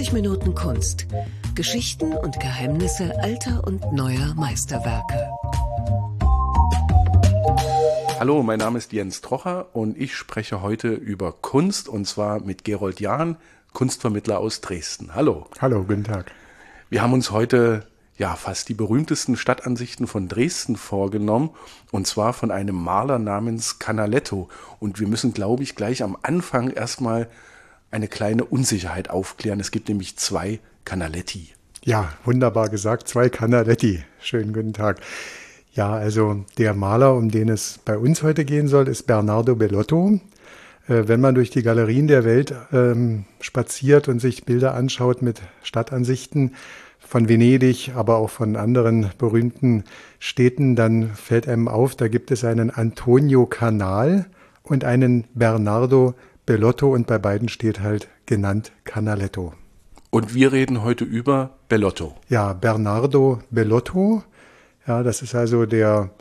90 Minuten Kunst. Geschichten und Geheimnisse alter und neuer Meisterwerke. Hallo, mein Name ist Jens Trocher und ich spreche heute über Kunst, und zwar mit Gerold Jahn, Kunstvermittler aus Dresden. Hallo. Hallo, guten Tag. Wir haben uns heute fast die berühmtesten Stadtansichten von Dresden vorgenommen, und zwar von einem Maler namens Canaletto. Und wir müssen, glaube ich, gleich am Anfang erstmal eine kleine Unsicherheit aufklären. Es gibt nämlich 2 Canaletti. Ja, wunderbar gesagt, 2 Canaletti. Schönen guten Tag. Ja, also der Maler, um den es bei uns heute gehen soll, ist Bernardo Bellotto. Wenn man durch die Galerien der Welt spaziert und sich Bilder anschaut mit Stadtansichten von Venedig, aber auch von anderen berühmten Städten, dann fällt einem auf, da gibt es einen Antonio Canal und einen Bernardo Bellotto, und bei beiden steht halt genannt Canaletto. Und wir reden heute über Bellotto. Ja, Bernardo Bellotto, ja, das ist also der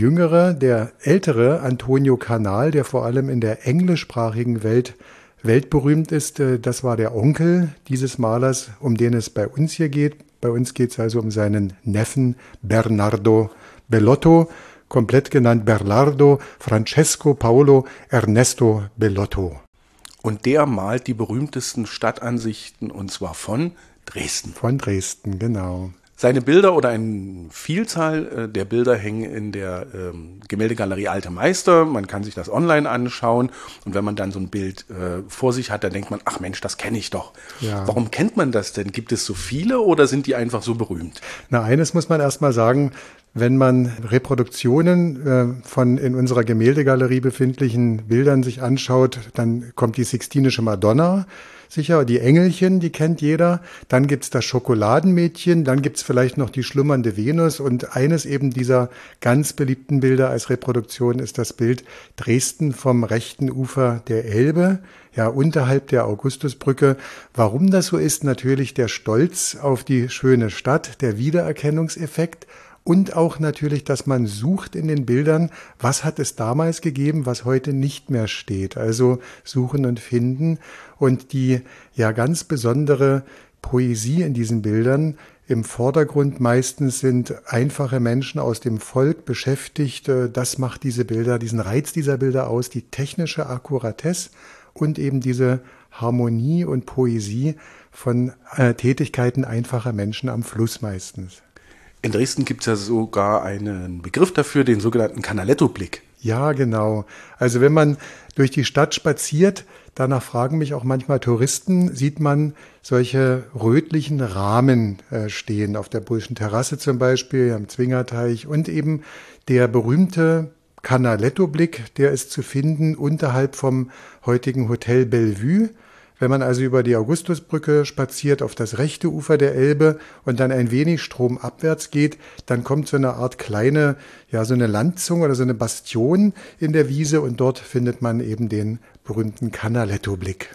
ältere Antonio Canal, der vor allem in der englischsprachigen Welt weltberühmt ist. Das war der Onkel dieses Malers, um den es bei uns hier geht. Bei uns geht es also um seinen Neffen Bernardo Bellotto, komplett genannt Bernardo Francesco Paolo Ernesto Bellotto. Und der malt die berühmtesten Stadtansichten, und zwar von Dresden. Von Dresden, genau. Seine Bilder oder eine Vielzahl der Bilder hängen in der Gemäldegalerie Alte Meister. Man kann sich das online anschauen. Und wenn man dann so ein Bild vor sich hat, dann denkt man, ach Mensch, das kenne ich doch. Ja. Warum kennt man das denn? Gibt es so viele oder sind die einfach so berühmt? Na, eines muss man erst mal sagen: Wenn man Reproduktionen von in unserer Gemäldegalerie befindlichen Bildern sich anschaut, dann kommt die Sixtinische Madonna, sicher, die Engelchen, die kennt jeder. Dann gibt's das Schokoladenmädchen, dann gibt's vielleicht noch die schlummernde Venus, und eines eben dieser ganz beliebten Bilder als Reproduktion ist das Bild Dresden vom rechten Ufer der Elbe, ja, unterhalb der Augustusbrücke. Warum das so ist? Natürlich der Stolz auf die schöne Stadt, der Wiedererkennungseffekt. Und auch natürlich, dass man sucht in den Bildern, was hat es damals gegeben, was heute nicht mehr steht. Also suchen und finden. Und die ganz besondere Poesie in diesen Bildern, im Vordergrund meistens sind einfache Menschen aus dem Volk beschäftigt. Das macht diese Bilder, diesen Reiz dieser Bilder aus, die technische Akkuratesse und eben diese Harmonie und Poesie von Tätigkeiten einfacher Menschen am Fluss meistens. In Dresden gibt es ja sogar einen Begriff dafür, den sogenannten Canaletto-Blick. Ja, genau. Also wenn man durch die Stadt spaziert, danach fragen mich auch manchmal Touristen, sieht man solche rötlichen Rahmen stehen, auf der Bullschen Terrasse zum Beispiel, am Zwingerteich, und eben der berühmte Canaletto-Blick, der ist zu finden unterhalb vom heutigen Hotel Bellevue. Wenn man also über die Augustusbrücke spaziert auf das rechte Ufer der Elbe und dann ein wenig stromabwärts geht, dann kommt so eine Art kleine, so eine Landzunge oder so eine Bastion in der Wiese, und dort findet man eben den berühmten Canaletto-Blick.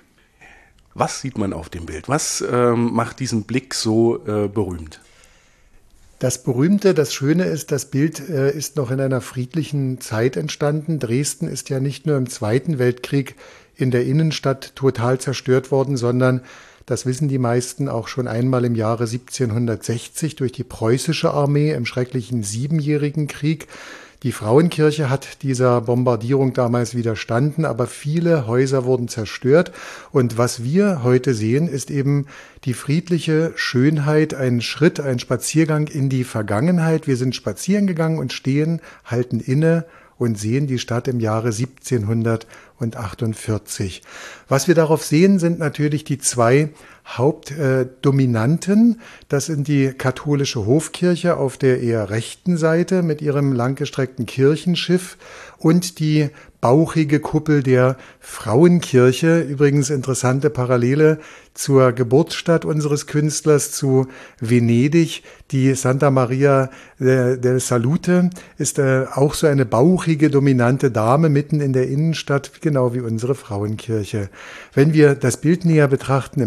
Was sieht man auf dem Bild? Was macht diesen Blick so berühmt? Das Berühmte, das Schöne ist, das Bild ist noch in einer friedlichen Zeit entstanden. Dresden ist ja nicht nur im Zweiten Weltkrieg in der Innenstadt total zerstört worden, sondern, das wissen die meisten, auch schon einmal im Jahre 1760 durch die preußische Armee im schrecklichen Siebenjährigen Krieg. Die Frauenkirche hat dieser Bombardierung damals widerstanden, aber viele Häuser wurden zerstört. Und was wir heute sehen, ist eben die friedliche Schönheit, ein Schritt, ein Spaziergang in die Vergangenheit. Wir sind spazieren gegangen und stehen, halten inne und sehen die Stadt im Jahre 1748. Was wir darauf sehen, sind natürlich die 2 Hauptdominanten. Das sind die katholische Hofkirche auf der eher rechten Seite mit ihrem langgestreckten Kirchenschiff und die bauchige Kuppel der Frauenkirche. Übrigens interessante Parallele zur Geburtsstadt unseres Künstlers, zu Venedig. Die Santa Maria del Salute ist auch so eine bauchige, dominante Dame mitten in der Innenstadt, genau wie unsere Frauenkirche. Wenn wir das Bild näher betrachten, im rechten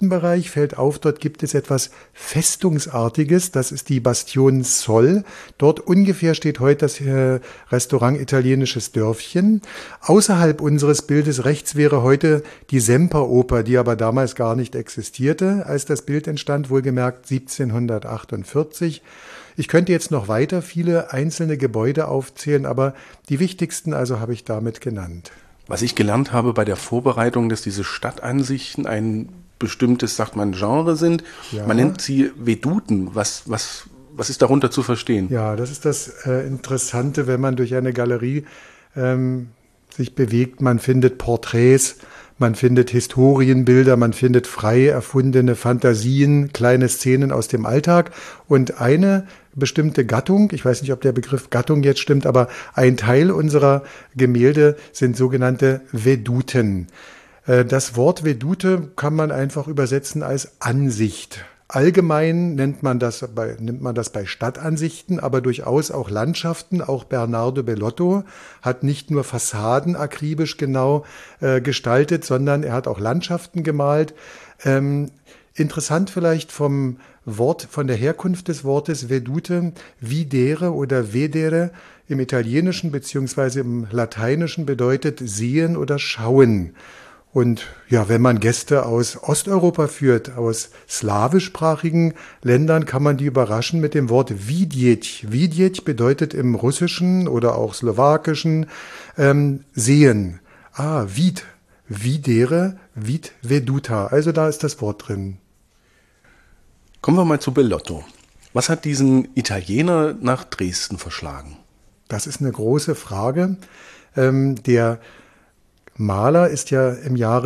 rechten Bereich fällt auf, dort gibt es etwas Festungsartiges, das ist die Bastion Sol. Dort ungefähr steht heute das Restaurant Italienisches Dörfchen. Außerhalb unseres Bildes rechts wäre heute die Semperoper, die aber damals gar nicht existierte, als das Bild entstand, wohlgemerkt 1748. Ich könnte jetzt noch weiter viele einzelne Gebäude aufzählen, aber die wichtigsten also habe ich damit genannt. Was ich gelernt habe bei der Vorbereitung, dass diese Stadtansichten ein bestimmtes, sagt man, Genre sind. Ja. Man nennt sie Veduten. Was ist darunter zu verstehen? Ja, das ist das Interessante, wenn man durch eine Galerie sich bewegt. Man findet Porträts, man findet Historienbilder, man findet frei erfundene Fantasien, kleine Szenen aus dem Alltag und eine bestimmte Gattung, ich weiß nicht, ob der Begriff Gattung jetzt stimmt, aber ein Teil unserer Gemälde sind sogenannte Veduten. Das Wort Vedute kann man einfach übersetzen als Ansicht. Allgemein nimmt man das bei Stadtansichten, aber durchaus auch Landschaften. Auch Bernardo Bellotto hat nicht nur Fassaden akribisch genau gestaltet, sondern er hat auch Landschaften gemalt. Interessant vielleicht von der Herkunft des Wortes Vedute, videre oder vedere im Italienischen beziehungsweise im Lateinischen bedeutet sehen oder schauen. Und ja, wenn man Gäste aus Osteuropa führt, aus slawischsprachigen Ländern, kann man die überraschen mit dem Wort vidjeć. Vidjeć bedeutet im Russischen oder auch Slowakischen sehen. Vid, videre, vid, veduta. Also da ist das Wort drin. Kommen wir mal zu Bellotto. Was hat diesen Italiener nach Dresden verschlagen? Das ist eine große Frage. Der Maler ist ja im Jahre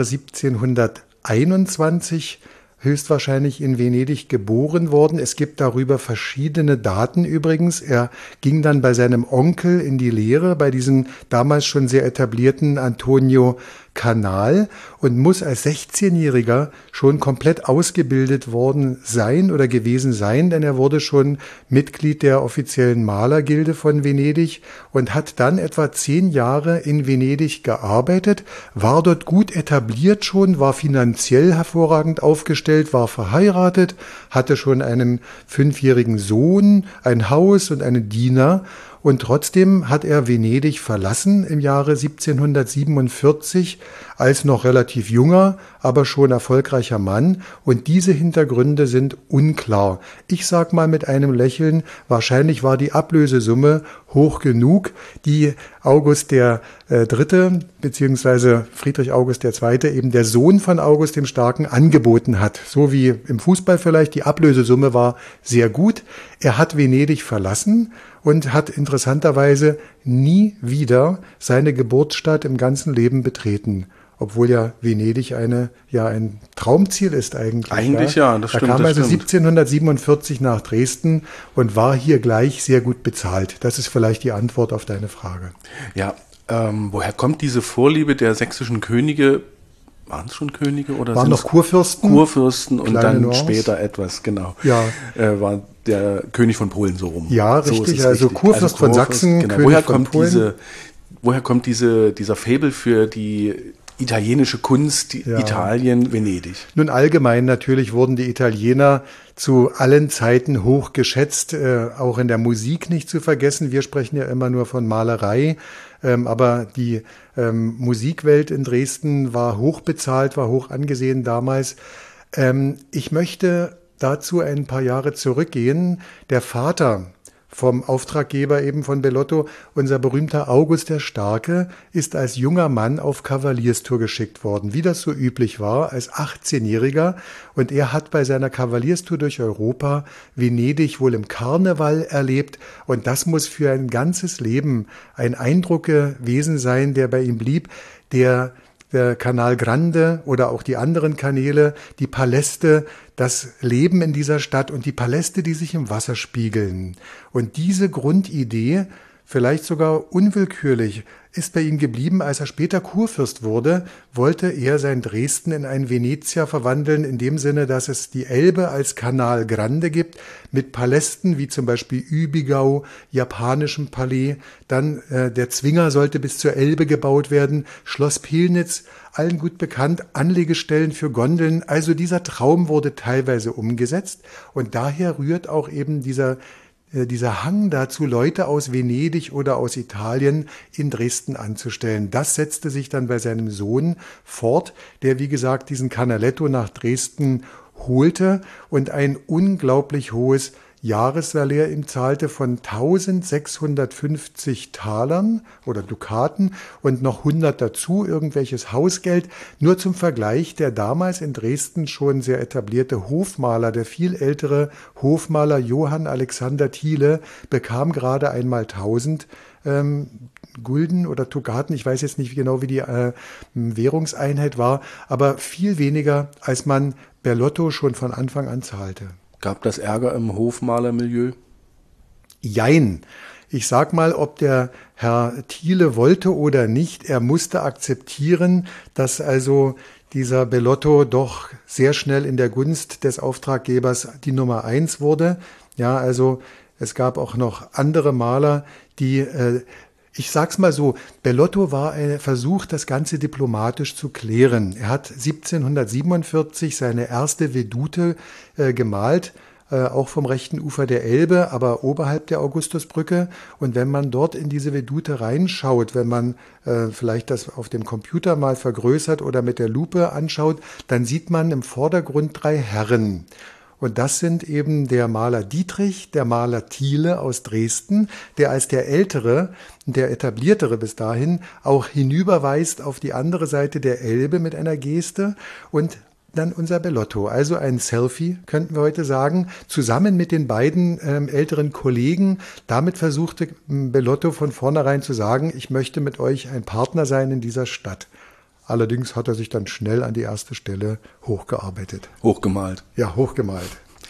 1721 höchstwahrscheinlich in Venedig geboren worden. Es gibt darüber verschiedene Daten übrigens. Er ging dann bei seinem Onkel in die Lehre, bei diesem damals schon sehr etablierten Antonio Canal und muss als 16-Jähriger schon komplett ausgebildet worden sein oder gewesen sein, denn er wurde schon Mitglied der offiziellen Malergilde von Venedig und hat dann etwa 10 Jahre in Venedig gearbeitet, war dort gut etabliert schon, war finanziell hervorragend aufgestellt, war verheiratet, hatte schon einen 5-jährigen Sohn, ein Haus und einen Diener. Und trotzdem hat er Venedig verlassen im Jahre 1747 als noch relativ junger, aber schon erfolgreicher Mann. Und diese Hintergründe sind unklar. Ich sag mal mit einem Lächeln, wahrscheinlich war die Ablösesumme hoch genug, die August der Dritte beziehungsweise Friedrich August der Zweite, eben der Sohn von August dem Starken, angeboten hat. So wie im Fußball vielleicht, die Ablösesumme war sehr gut. Er hat Venedig verlassen und hat interessanterweise nie wieder seine Geburtsstadt im ganzen Leben betreten. Obwohl ja Venedig ein Traumziel ist eigentlich. Eigentlich ja, das stimmt. Er kam also 1747 nach Dresden und war hier gleich sehr gut bezahlt. Das ist vielleicht die Antwort auf deine Frage. Ja, woher kommt diese Vorliebe der sächsischen Könige? Waren es schon Könige oder waren noch Kurfürsten? Kurfürsten und dann Nuance. Später etwas, genau. Ja. War der König von Polen so rum. Ja, so richtig. Also Kurfürst von Sachsen, genau. König von Polen. Woher kommt dieser Faible für die italienische Kunst, Italien, Venedig? Nun allgemein natürlich wurden die Italiener zu allen Zeiten hoch geschätzt, auch in der Musik nicht zu vergessen. Wir sprechen ja immer nur von Malerei, aber die Musikwelt in Dresden war hoch bezahlt, war hoch angesehen damals. Ich möchte dazu ein paar Jahre zurückgehen. Der Vater vom Auftraggeber eben von Bellotto, unser berühmter August der Starke, ist als junger Mann auf Kavalierstour geschickt worden, wie das so üblich war, als 18-Jähriger. Und er hat bei seiner Kavalierstour durch Europa Venedig wohl im Karneval erlebt. Und das muss für ein ganzes Leben ein Eindruck gewesen sein, der bei ihm blieb, der Canal Grande oder auch die anderen Kanäle, die Paläste, das Leben in dieser Stadt und die Paläste, die sich im Wasser spiegeln. Und diese Grundidee vielleicht sogar unwillkürlich, ist bei ihm geblieben. Als er später Kurfürst wurde, wollte er sein Dresden in ein Venezia verwandeln, in dem Sinne, dass es die Elbe als Canal Grande gibt, mit Palästen wie zum Beispiel Übigau, japanischem Palais. Dann der Zwinger sollte bis zur Elbe gebaut werden, Schloss Pillnitz, allen gut bekannt, Anlegestellen für Gondeln. Also dieser Traum wurde teilweise umgesetzt und daher rührt auch eben dieser Hang dazu, Leute aus Venedig oder aus Italien in Dresden anzustellen. Das setzte sich dann bei seinem Sohn fort, der, wie gesagt, diesen Canaletto nach Dresden holte und ein unglaublich hohes Jahressalär ihm zahlte von 1650 Talern oder Dukaten und noch 100 dazu, irgendwelches Hausgeld. Nur zum Vergleich, der damals in Dresden schon sehr etablierte Hofmaler, der viel ältere Hofmaler Johann Alexander Thiele, bekam gerade einmal 1000 Gulden oder Dukaten, ich weiß jetzt nicht genau, wie die Währungseinheit war, aber viel weniger, als man Bellotto schon von Anfang an zahlte. Gab das Ärger im Hofmalermilieu? Jein. Ich sag mal, ob der Herr Thiele wollte oder nicht, er musste akzeptieren, dass also dieser Bellotto doch sehr schnell in der Gunst des Auftraggebers die Nummer 1 wurde. Ja, also es gab auch noch andere Maler, die ich sag's mal so, Bellotto war ein Versuch, das Ganze diplomatisch zu klären. Er hat 1747 seine erste Vedute gemalt, auch vom rechten Ufer der Elbe, aber oberhalb der Augustusbrücke. Und wenn man dort in diese Vedute reinschaut, wenn man vielleicht das auf dem Computer mal vergrößert oder mit der Lupe anschaut, dann sieht man im Vordergrund 3 Herren. Und das sind eben der Maler Dietrich, der Maler Thiele aus Dresden, der als der Ältere, der Etabliertere bis dahin, auch hinüberweist auf die andere Seite der Elbe mit einer Geste und dann unser Bellotto. Also ein Selfie, könnten wir heute sagen, zusammen mit den beiden älteren Kollegen. Damit versuchte Bellotto von vornherein zu sagen, ich möchte mit euch ein Partner sein in dieser Stadt. Allerdings hat er sich dann schnell an die erste Stelle hochgearbeitet. Hochgemalt. Ja, hochgemalt.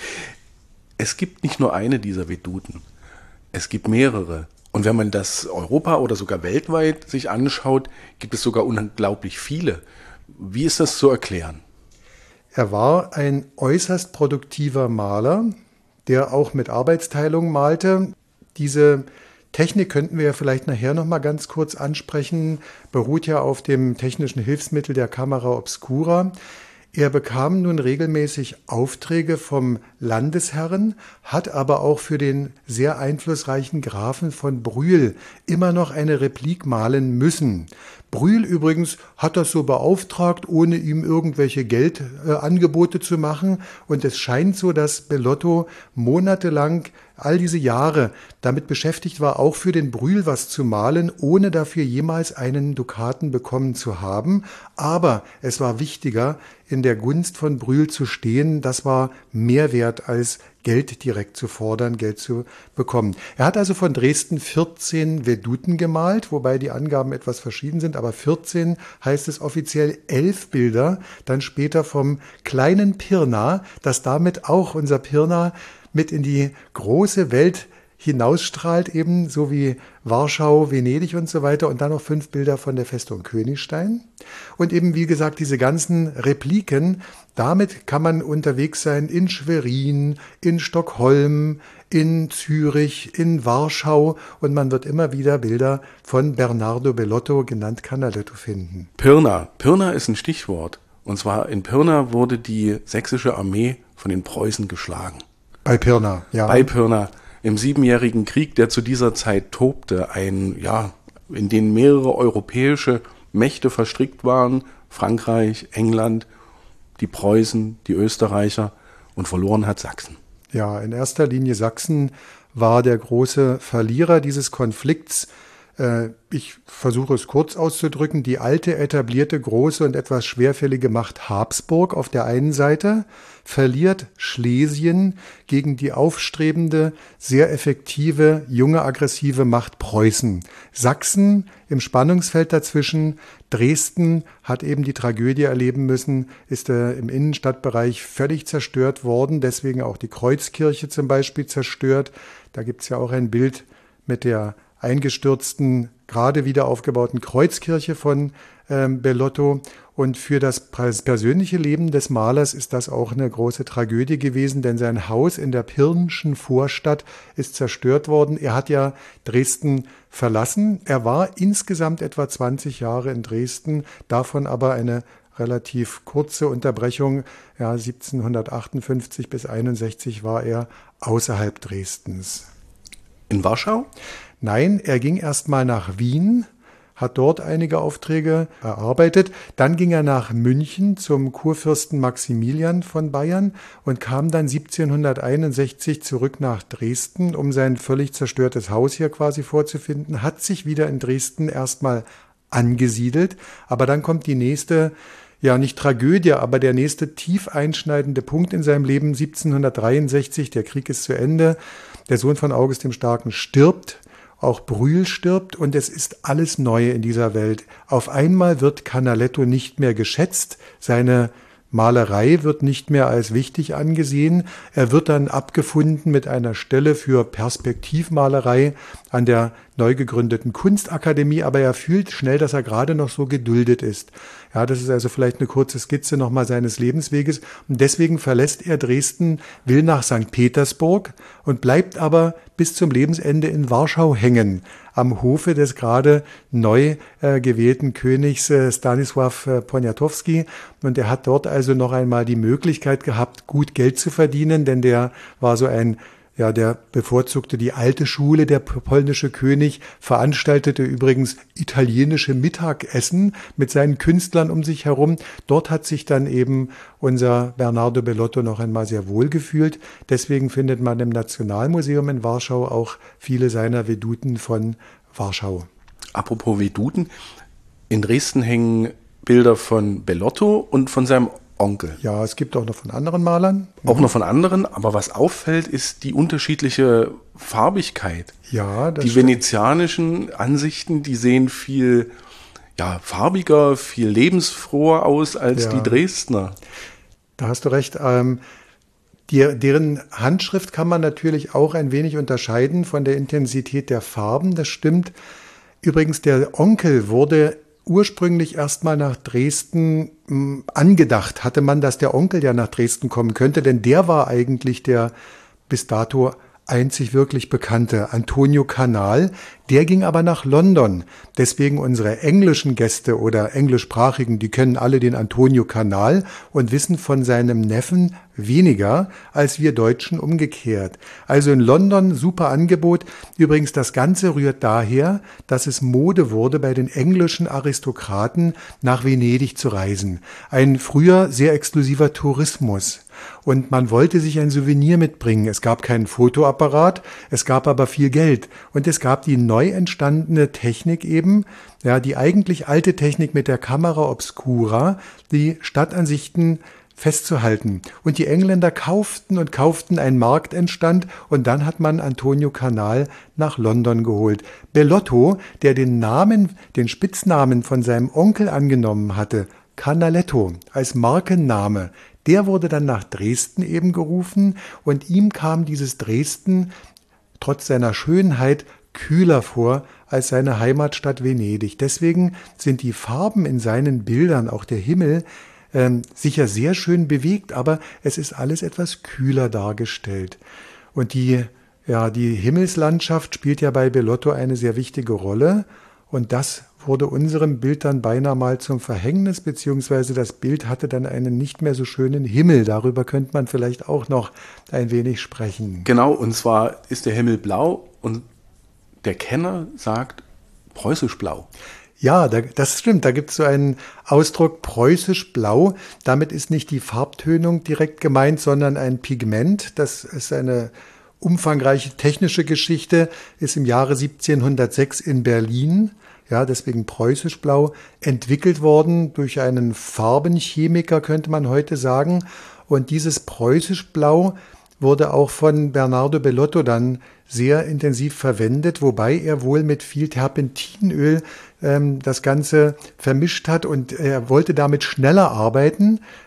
Es gibt nicht nur eine dieser Veduten. Es gibt mehrere. Und wenn man das Europa oder sogar weltweit sich anschaut, gibt es sogar unglaublich viele. Wie ist das zu erklären? Er war ein äußerst produktiver Maler, der auch mit Arbeitsteilung malte. Diese Technik könnten wir ja vielleicht nachher noch mal ganz kurz ansprechen, beruht ja auf dem technischen Hilfsmittel der Camera Obscura. Er bekam nun regelmäßig Aufträge vom Landesherren, hat aber auch für den sehr einflussreichen Grafen von Brühl immer noch eine Replik malen müssen. Brühl übrigens hat das so beauftragt, ohne ihm irgendwelche Geldangebote zu machen. Und es scheint so, dass Bellotto monatelang all diese Jahre damit beschäftigt war, auch für den Brühl was zu malen, ohne dafür jemals einen Dukaten bekommen zu haben. Aber es war wichtiger, in der Gunst von Brühl zu stehen. Das war mehr wert als Geld direkt zu fordern, Geld zu bekommen. Er hat also von Dresden 14 Veduten gemalt, wobei die Angaben etwas verschieden sind, aber 14 heißt es offiziell, 11 Bilder, dann später vom kleinen Pirna, das damit auch unser Pirna mit in die große Welt hinausstrahlt, eben so wie Warschau, Venedig und so weiter, und dann noch 5 Bilder von der Festung Königstein. Und eben, wie gesagt, diese ganzen Repliken, damit kann man unterwegs sein in Schwerin, in Stockholm, in Zürich, in Warschau, und man wird immer wieder Bilder von Bernardo Bellotto, genannt Canaletto, finden. Pirna. Pirna ist ein Stichwort. Und zwar in Pirna wurde die sächsische Armee von den Preußen geschlagen. Bei Pirna, ja. Bei Pirna. Im Siebenjährigen Krieg, der zu dieser Zeit tobte, in den mehrere europäische Mächte verstrickt waren, Frankreich, England, die Preußen, die Österreicher, und verloren hat Sachsen. Ja, in erster Linie Sachsen war der große Verlierer dieses Konflikts. Ich versuche es kurz auszudrücken. Die alte, etablierte, große und etwas schwerfällige Macht Habsburg auf der einen Seite verliert Schlesien gegen die aufstrebende, sehr effektive, junge, aggressive Macht Preußen. Sachsen im Spannungsfeld dazwischen. Dresden hat eben die Tragödie erleben müssen, ist im Innenstadtbereich völlig zerstört worden, deswegen auch die Kreuzkirche zum Beispiel zerstört. Da gibt es ja auch ein Bild mit der eingestürzten, gerade wieder aufgebauten Kreuzkirche von Bellotto. Und für das persönliche Leben des Malers ist das auch eine große Tragödie gewesen, denn sein Haus in der Pirnschen Vorstadt ist zerstört worden. Er hat ja Dresden verlassen. Er war insgesamt etwa 20 Jahre in Dresden, davon aber eine relativ kurze Unterbrechung. Ja, 1758 bis 61 war er außerhalb Dresdens. In Warschau? Nein, er ging erst mal nach Wien, hat dort einige Aufträge erarbeitet. Dann ging er nach München zum Kurfürsten Maximilian von Bayern und kam dann 1761 zurück nach Dresden, um sein völlig zerstörtes Haus hier quasi vorzufinden, hat sich wieder in Dresden erstmal angesiedelt. Aber dann kommt die nächste, ja nicht Tragödie, aber der nächste tief einschneidende Punkt in seinem Leben, 1763, der Krieg ist zu Ende, der Sohn von August dem Starken stirbt, auch Brühl stirbt und es ist alles neu in dieser Welt. Auf einmal wird Canaletto nicht mehr geschätzt, seine Malerei wird nicht mehr als wichtig angesehen. Er wird dann abgefunden mit einer Stelle für Perspektivmalerei an der neu gegründeten Kunstakademie, aber er fühlt schnell, dass er gerade noch so geduldet ist. Ja, das ist also vielleicht eine kurze Skizze nochmal seines Lebensweges. Und deswegen verlässt er Dresden, will nach St. Petersburg und bleibt aber bis zum Lebensende in Warschau hängen, am Hofe des gerade neu gewählten Königs Stanisław Poniatowski. Und er hat dort also noch einmal die Möglichkeit gehabt, gut Geld zu verdienen, denn der war so ein, ja, der bevorzugte die alte Schule, der polnische König, veranstaltete übrigens italienische Mittagessen mit seinen Künstlern um sich herum. Dort hat sich dann eben unser Bernardo Bellotto noch einmal sehr wohl gefühlt. Deswegen findet man im Nationalmuseum in Warschau auch viele seiner Veduten von Warschau. Apropos Veduten, in Dresden hängen Bilder von Bellotto und von seinem Onkel. Ja, es gibt auch noch von anderen Malern. Auch noch von anderen, aber was auffällt, ist die unterschiedliche Farbigkeit. Ja, das die stimmt. venezianischen Ansichten, die sehen viel farbiger, viel lebensfroher aus als die Dresdner. Da hast du recht. Deren Handschrift kann man natürlich auch ein wenig unterscheiden von der Intensität der Farben. Das stimmt. Übrigens, der Onkel wurde ursprünglich erstmal nach Dresden angedacht, hatte man, dass der Onkel ja nach Dresden kommen könnte, denn der war eigentlich der bis dato einzig wirklich bekannte, Antonio Canal. Der ging aber nach London. Deswegen unsere englischen Gäste oder englischsprachigen, die kennen alle den Antonio Canal und wissen von seinem Neffen weniger als wir Deutschen umgekehrt. Also in London super Angebot. Übrigens, das Ganze rührt daher, dass es Mode wurde, bei den englischen Aristokraten nach Venedig zu reisen. Ein früher sehr exklusiver Tourismus. Und man wollte sich ein Souvenir mitbringen. Es gab keinen Fotoapparat, es gab aber viel Geld. Und es gab die neu entstandene Technik eben, ja, die eigentlich alte Technik mit der Camera Obscura, die Stadtansichten festzuhalten. Und die Engländer kauften und kauften, ein Markt entstand und dann hat man Antonio Canal nach London geholt. Bellotto, der den Spitznamen von seinem Onkel angenommen hatte, Canaletto als Markenname, der wurde dann nach Dresden eben gerufen und ihm kam dieses Dresden trotz seiner Schönheit kühler vor als seine Heimatstadt Venedig. Deswegen sind die Farben in seinen Bildern, auch der Himmel, sicher sehr schön bewegt, aber es ist alles etwas kühler dargestellt. Und die Himmelslandschaft spielt ja bei Bellotto eine sehr wichtige Rolle und das wurde unserem Bild dann beinahe mal zum Verhängnis, beziehungsweise das Bild hatte dann einen nicht mehr so schönen Himmel. Darüber könnte man vielleicht auch noch ein wenig sprechen. Genau, und zwar ist der Himmel blau und der Kenner sagt preußisch blau. Ja, das stimmt. Da gibt es so einen Ausdruck preußisch blau. Damit ist nicht die Farbtönung direkt gemeint, sondern ein Pigment. Das ist eine umfangreiche technische Geschichte, ist im Jahre 1706 in Berlin, ja, deswegen preußisch blau, entwickelt worden durch einen Farbenchemiker, könnte man heute sagen. Und dieses preußisch blau wurde auch von Bernardo Bellotto dann sehr intensiv verwendet, wobei er wohl mit viel Terpentinöl das Ganze vermischt hat und er wollte damit schneller arbeiten,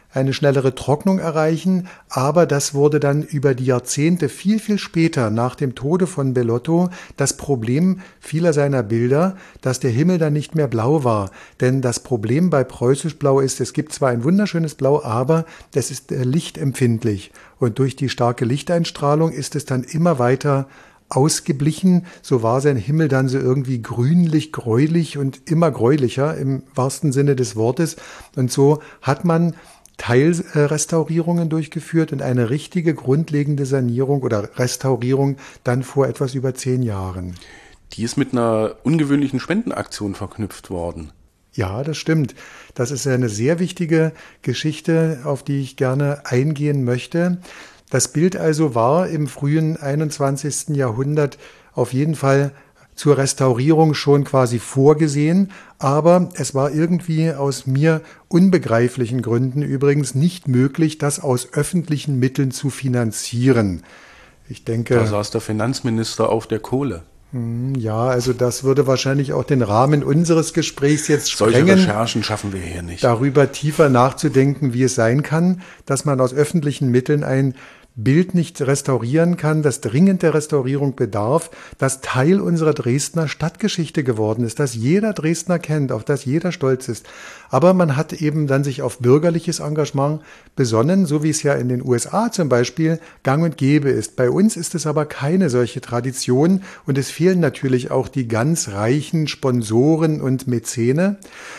eine schnellere Trocknung erreichen, aber das wurde dann über die Jahrzehnte viel, viel später nach dem Tode von Bellotto das Problem vieler seiner Bilder, dass der Himmel dann nicht mehr blau war. Denn das Problem bei Preußisch Blau ist, es gibt zwar ein wunderschönes Blau, aber das ist lichtempfindlich und durch die starke Lichteinstrahlung ist es dann immer weiter ausgeblichen, so war sein Himmel dann so irgendwie grünlich, gräulich und immer gräulicher im wahrsten Sinne des Wortes. Und so hat man Teilrestaurierungen durchgeführt und eine richtige grundlegende Sanierung oder Restaurierung dann vor etwas über 10 Jahren. Die ist mit einer ungewöhnlichen Spendenaktion verknüpft worden. Ja, das stimmt. Das ist eine sehr wichtige Geschichte, auf die ich gerne eingehen möchte. Das Bild also war im frühen 21. Jahrhundert auf jeden Fall zur Restaurierung schon quasi vorgesehen, aber es war irgendwie aus mir unbegreiflichen Gründen übrigens nicht möglich, das aus öffentlichen Mitteln zu finanzieren. Ich denke, da saß der Finanzminister auf der Kohle. Ja, also das würde wahrscheinlich auch den Rahmen unseres Gesprächs jetzt sprengen. Solche Recherchen schaffen wir hier nicht. Darüber tiefer nachzudenken, wie es sein kann, dass man aus öffentlichen Mitteln ein Bild nicht restaurieren kann, das dringend der Restaurierung bedarf, das Teil unserer Dresdner Stadtgeschichte geworden ist, das jeder Dresdner kennt, auf das jeder stolz ist. Aber man hat eben dann sich auf bürgerliches Engagement besonnen, so wie es ja in den USA zum Beispiel gang und gäbe ist. Bei uns ist es aber keine solche Tradition und es fehlen natürlich auch die ganz reichen Sponsoren und Mäzene.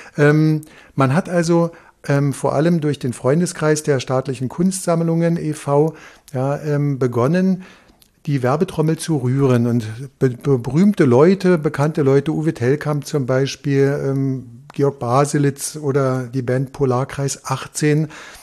Man hat also vor allem durch den Freundeskreis der staatlichen Kunstsammlungen e.V. Begonnen, die Werbetrommel zu rühren und berühmte Leute, bekannte Leute, Uwe Tellkamp zum Beispiel, Georg Baselitz oder die Band Polarkreis 18,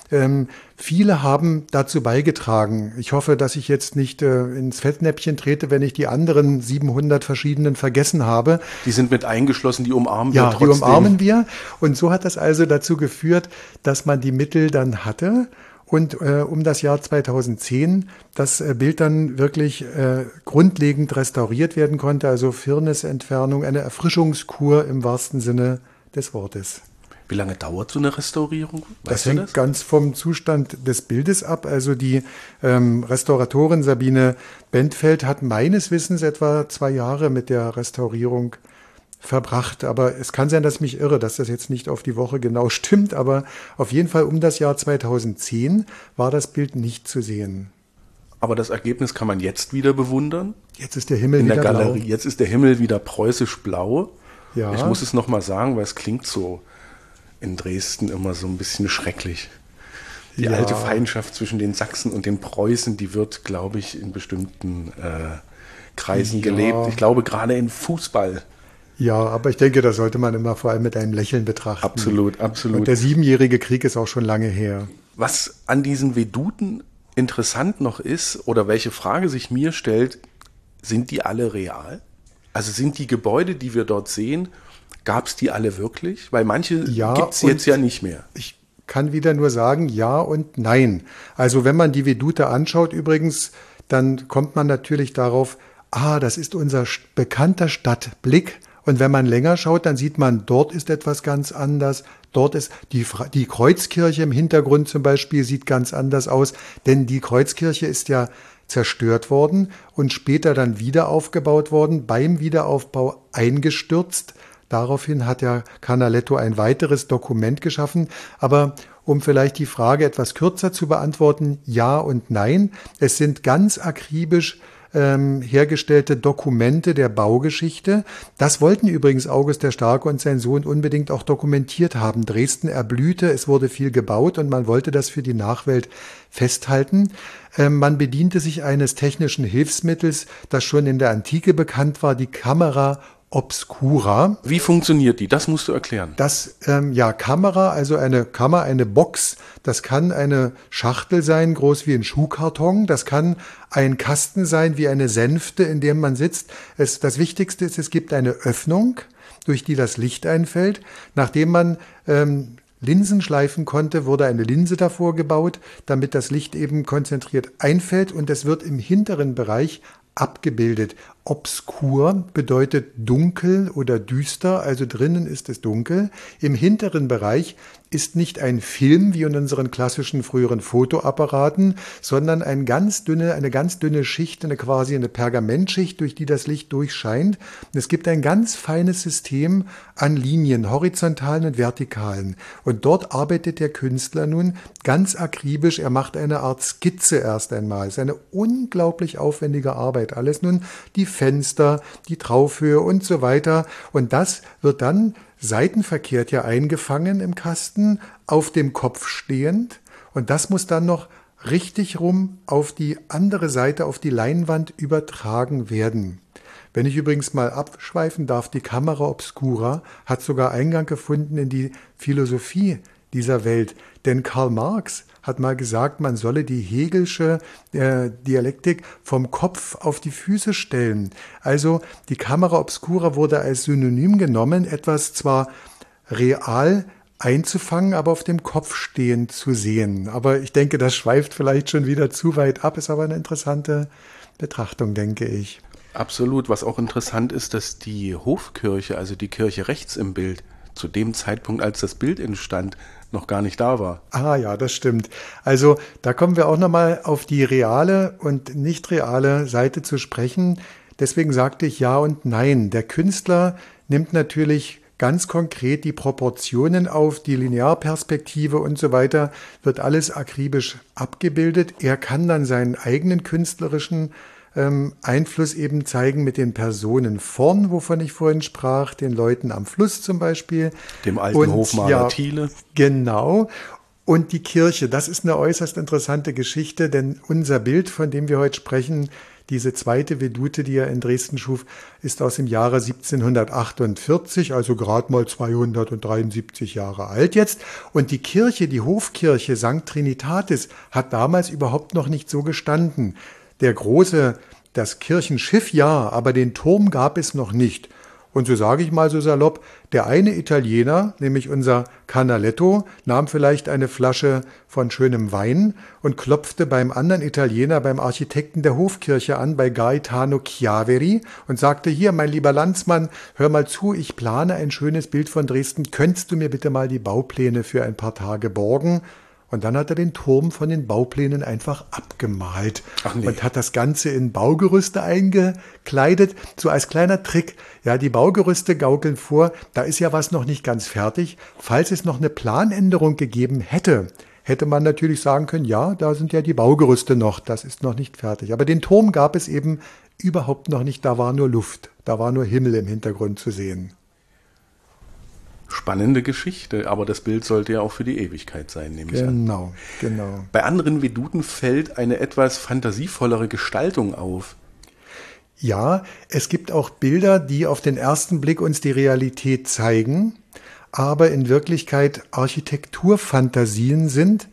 viele haben dazu beigetragen. Ich hoffe, dass ich jetzt nicht ins Fettnäpfchen trete, wenn ich die anderen 700 verschiedenen vergessen habe. Die sind mit eingeschlossen, die umarmen wir trotzdem. Ja, die umarmen wir. Und so hat das also dazu geführt, dass man die Mittel dann hatte. Und um das Jahr 2010 das Bild dann wirklich grundlegend restauriert werden konnte, also Firnisentfernung, eine Erfrischungskur im wahrsten Sinne des Wortes. Wie lange dauert so eine Restaurierung? Das hängt ganz vom Zustand des Bildes ab. Also die Restauratorin Sabine Bentfeld hat meines Wissens etwa 2 Jahre mit der Restaurierung verbracht. Aber es kann sein, dass ich mich irre, dass das jetzt nicht auf die Woche genau stimmt. Aber auf jeden Fall um das Jahr 2010 war das Bild nicht zu sehen. Aber das Ergebnis kann man jetzt wieder bewundern. Jetzt ist der Himmel in wieder der Galerie. blau. Jetzt ist der Himmel wieder preußisch blau. Ja. Ich muss es nochmal sagen, weil es klingt so in Dresden immer so ein bisschen schrecklich. Die alte Feindschaft zwischen den Sachsen und den Preußen, die wird, glaube ich, in bestimmten Kreisen gelebt. Ich glaube, gerade im Fußball. Ja, aber ich denke, das sollte man immer vor allem mit einem Lächeln betrachten. Absolut, absolut. Und der 7-jährige Krieg ist auch schon lange her. Was an diesen Veduten interessant noch ist, oder welche Frage sich mir stellt, sind die alle real? Also sind die Gebäude, die wir dort sehen, gab es die alle wirklich? Weil manche gibt es jetzt ja nicht mehr. Ich kann wieder nur sagen, ja und nein. Also wenn man die Vedute anschaut übrigens, dann kommt man natürlich darauf, das ist unser bekannter Stadtblick. Und wenn man länger schaut, dann sieht man, dort ist etwas ganz anders. Dort ist die Kreuzkirche im Hintergrund zum Beispiel, sieht ganz anders aus. Denn die Kreuzkirche ist ja zerstört worden und später dann wieder aufgebaut worden, beim Wiederaufbau eingestürzt. Daraufhin hat ja Canaletto ein weiteres Dokument geschaffen. Aber um vielleicht die Frage etwas kürzer zu beantworten, ja und nein. Es sind ganz akribisch hergestellte Dokumente der Baugeschichte. Das wollten übrigens August der Starke und sein Sohn unbedingt auch dokumentiert haben. Dresden erblühte, es wurde viel gebaut und man wollte das für die Nachwelt festhalten. Man bediente sich eines technischen Hilfsmittels, das schon in der Antike bekannt war, die Camera Obscura. Wie funktioniert die? Das musst du erklären. Das, Kamera, also eine Kammer, eine Box, das kann eine Schachtel sein, groß wie ein Schuhkarton. Das kann ein Kasten sein, wie eine Sänfte, in dem man sitzt. Das Wichtigste ist, es gibt eine Öffnung, durch die das Licht einfällt. Nachdem man Linsen schleifen konnte, wurde eine Linse davor gebaut, damit das Licht eben konzentriert einfällt und es wird im hinteren Bereich abgebildet. Obskur bedeutet dunkel oder düster, also drinnen ist es dunkel. Im hinteren Bereich ist nicht ein Film wie in unseren klassischen früheren Fotoapparaten, sondern eine ganz dünne Schicht, quasi eine Pergamentschicht, durch die das Licht durchscheint. Und es gibt ein ganz feines System an Linien, horizontalen und vertikalen. Und dort arbeitet der Künstler nun ganz akribisch. Er macht eine Art Skizze erst einmal. Es ist eine unglaublich aufwendige Arbeit. Alles nun die Fenster, die Traufhöhe und so weiter. Und das wird dann seitenverkehrt ja eingefangen im Kasten, auf dem Kopf stehend. Und das muss dann noch richtig rum auf die andere Seite, auf die Leinwand übertragen werden. Wenn ich übrigens mal abschweifen darf, die Camera Obscura hat sogar Eingang gefunden in die Philosophie dieser Welt. Denn Karl Marx hat mal gesagt, man solle die Hegelsche Dialektik vom Kopf auf die Füße stellen. Also die Camera Obscura wurde als Synonym genommen, etwas zwar real einzufangen, aber auf dem Kopf stehend zu sehen. Aber ich denke, das schweift vielleicht schon wieder zu weit ab, ist aber eine interessante Betrachtung, denke ich. Absolut. Was auch interessant ist, dass die Hofkirche, also die Kirche rechts im Bild, zu dem Zeitpunkt, als das Bild entstand, noch gar nicht da war. Ah ja, das stimmt. Also da kommen wir auch nochmal auf die reale und nicht reale Seite zu sprechen. Deswegen sagte ich ja und nein. Der Künstler nimmt natürlich ganz konkret die Proportionen auf, die Linearperspektive und so weiter, wird alles akribisch abgebildet. Er kann dann seinen eigenen künstlerischen Einfluss eben zeigen mit den Personen vorn, wovon ich vorhin sprach, den Leuten am Fluss zum Beispiel. Dem alten Hofmaler Thiele. Genau. Und die Kirche, das ist eine äußerst interessante Geschichte, denn unser Bild, von dem wir heute sprechen, diese zweite Vedute, die er in Dresden schuf, ist aus dem Jahre 1748, also gerade mal 273 Jahre alt jetzt. Und die Kirche, die Hofkirche St. Trinitatis, hat damals überhaupt noch nicht so gestanden. Das Kirchenschiff ja, aber den Turm gab es noch nicht. Und so sage ich mal so salopp, der eine Italiener, nämlich unser Canaletto, nahm vielleicht eine Flasche von schönem Wein und klopfte beim anderen Italiener, beim Architekten der Hofkirche an, bei Gaetano Chiaveri und sagte, hier, mein lieber Landsmann, hör mal zu, ich plane ein schönes Bild von Dresden, könntest du mir bitte mal die Baupläne für ein paar Tage borgen? Und dann hat er den Turm von den Bauplänen einfach abgemalt und hat das Ganze in Baugerüste eingekleidet, so als kleiner Trick. Ja, die Baugerüste gaukeln vor, da ist ja was noch nicht ganz fertig. Falls es noch eine Planänderung gegeben hätte, hätte man natürlich sagen können, ja, da sind ja die Baugerüste noch, das ist noch nicht fertig. Aber den Turm gab es eben überhaupt noch nicht, da war nur Luft, da war nur Himmel im Hintergrund zu sehen. Spannende Geschichte, aber das Bild sollte ja auch für die Ewigkeit sein, nehme ich an. Genau. Bei anderen Veduten fällt eine etwas fantasievollere Gestaltung auf. Ja, es gibt auch Bilder, die auf den ersten Blick uns die Realität zeigen, aber in Wirklichkeit Architekturfantasien sind.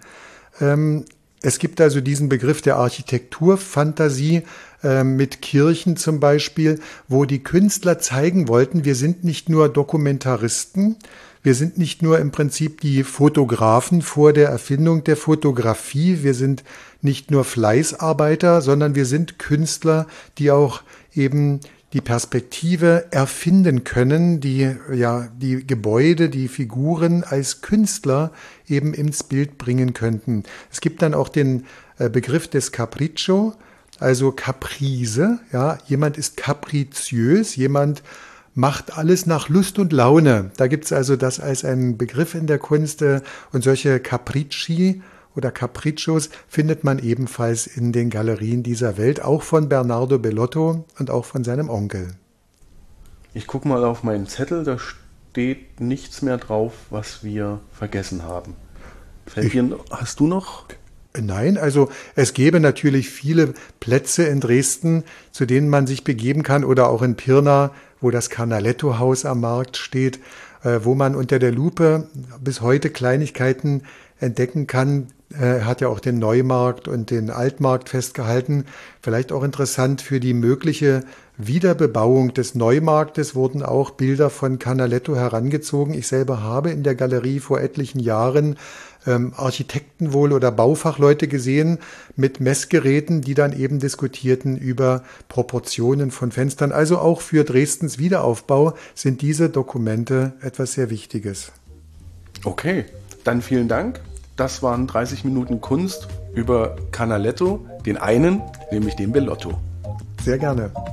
Es gibt also diesen Begriff der Architekturfantasie mit Kirchen zum Beispiel, wo die Künstler zeigen wollten, wir sind nicht nur Dokumentaristen, wir sind nicht nur im Prinzip die Fotografen vor der Erfindung der Fotografie, wir sind nicht nur Fleißarbeiter, sondern wir sind Künstler, die auch eben die Perspektive erfinden können, die Gebäude, die Figuren als Künstler eben ins Bild bringen könnten. Es gibt dann auch den Begriff des Capriccio, also Caprice, ja, jemand ist kapriziös, jemand macht alles nach Lust und Laune. Da gibt es also das als einen Begriff in der Kunst und solche Capricci oder Capriccios findet man ebenfalls in den Galerien dieser Welt, auch von Bernardo Bellotto und auch von seinem Onkel. Ich gucke mal auf meinen Zettel, da steht nichts mehr drauf, was wir vergessen haben. Hast du noch? Nein, also es gäbe natürlich viele Plätze in Dresden, zu denen man sich begeben kann oder auch in Pirna, wo das Canaletto-Haus am Markt steht, wo man unter der Lupe bis heute Kleinigkeiten entdecken kann, Er hat ja auch den Neumarkt und den Altmarkt festgehalten. Vielleicht auch interessant für die mögliche Wiederbebauung des Neumarktes wurden auch Bilder von Canaletto herangezogen. Ich selber habe in der Galerie vor etlichen Jahren Architekten wohl oder Baufachleute gesehen mit Messgeräten, die dann eben diskutierten über Proportionen von Fenstern. Also auch für Dresdens Wiederaufbau sind diese Dokumente etwas sehr Wichtiges. Okay, dann vielen Dank. Das waren 30 Minuten Kunst über Canaletto, den einen, nämlich den Bellotto. Sehr gerne.